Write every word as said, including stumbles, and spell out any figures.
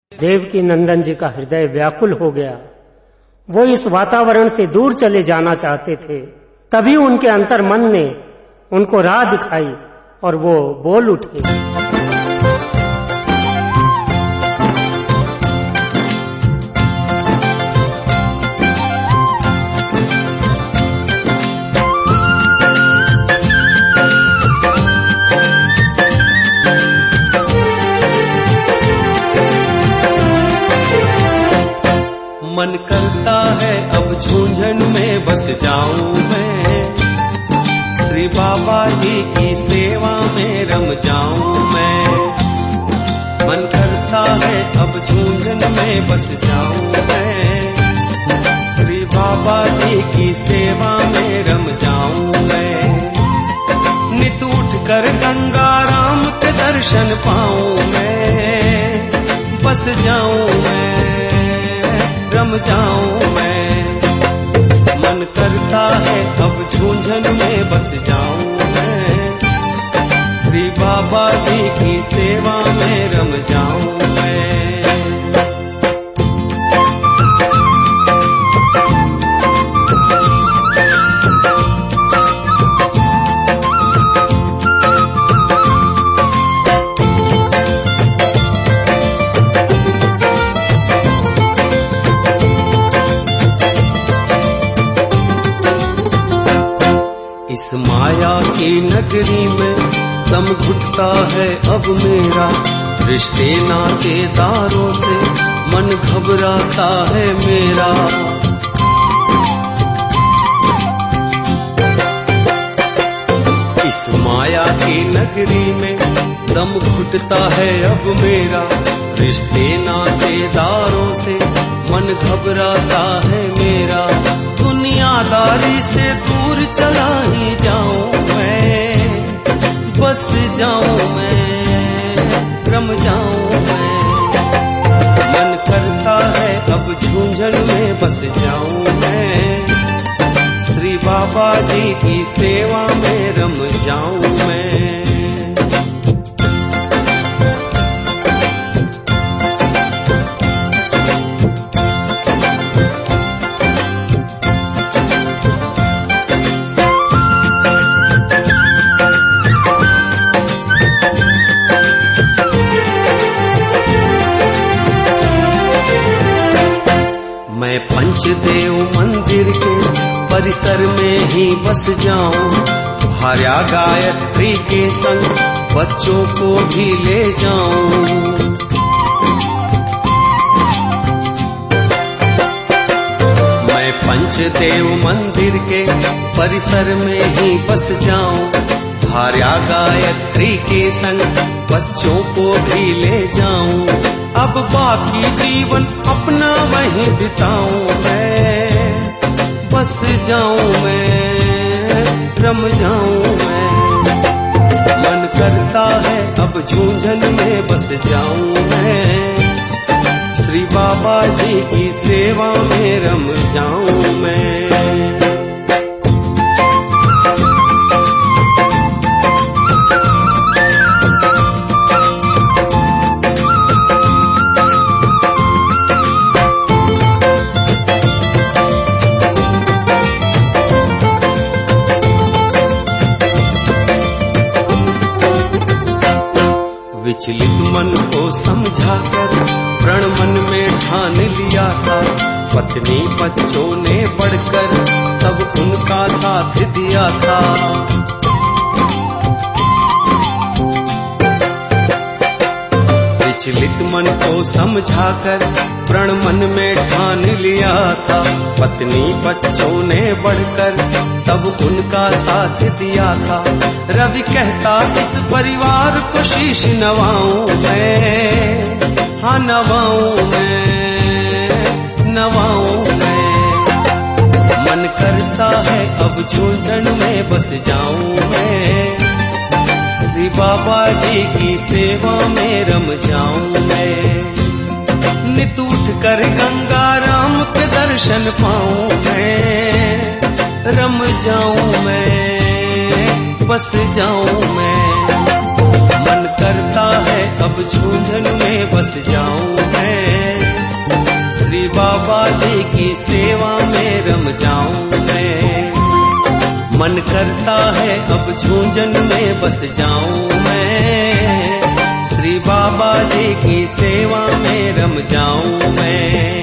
देवकी नंदन जी का हृदय व्याकुल हो गया। वो इस वातावरण से दूर चले जाना चाहते थे। तभी उनके अंतर मन ने उनको राह दिखाई और वो बोल उठे। मन करता है अब झूंझन में बस जाऊं मैं, श्री बाबा जी की सेवा में रम जाऊं मैं। मन करता है अब झूंझन में बस जाऊं मैं, श्री बाबा जी की सेवा में रम जाऊं मैं। नित उठ कर गंगा राम के दर्शन पाऊं मैं, बस जाऊं मैं, रम जाऊं मैं। मन करता है अब झूंझन में बस जाऊं मैं, श्री बाबा जी की सेवा में रम जाऊं मैं। इस माया की नगरी में दम घुटता है अब मेरा, रिश्ते नातेदारों से मन घबराता है मेरा। इस माया की नगरी में दम घुटता है अब मेरा, रिश्ते नातेदारों से मन घबराता है मेरा। दुनियादारी से दूर चला ही जाऊं मैं, बस जाऊं मैं, रम जाऊं मैं। मन करता है अब झूंझन में बस जाऊं मैं, श्री बाबा जी की सेवा में रम जाऊं मैं। मैं पंचदेव मंदिर के परिसर में ही बस जाऊं, भार्या गायत्री के संग बच्चों को भी ले जाऊं। मैं पंचदेव मंदिर के परिसर में ही बस जाऊं, भार्या गायत्री के संग बच्चों को भी ले जाऊं। अब बाकी जीवन अपना वहीं बिताऊं मैं, बस जाऊं मैं, रम जाऊं मैं। मन करता है अब झूंझन में बस जाऊं मैं, श्री बाबा जी की सेवा में रम जाऊं मैं। विचलित मन को समझाकर प्रण मन में ठान लिया था, पत्नी बच्चों ने बढ़कर तब उनका साथ दिया था। विचलित मन को समझाकर प्रण मन में ठान लिया था, पत्नी बच्चों ने बढ़कर तब उनका साथ दिया था। रवि कहता इस परिवार को शीश नवाऊं मैं, हाँ नवाऊं मैं, नवाऊं मैं। मन करता है अब झूंझन में बस जाऊं मैं, श्री बाबा जी की सेवा में रम जाऊं मैं। नित उठ कर गंगा राम के दर्शन पाऊं मैं, रम जाऊं मैं, बस जाऊं मैं। मन करता है अब झूंझन में बस जाऊं मैं, जी की सेवा में रम जाऊं मैं। मन करता है अब झूंझन में बस जाऊं मैं, श्री बाबा जी की सेवा में रम जाऊं मैं।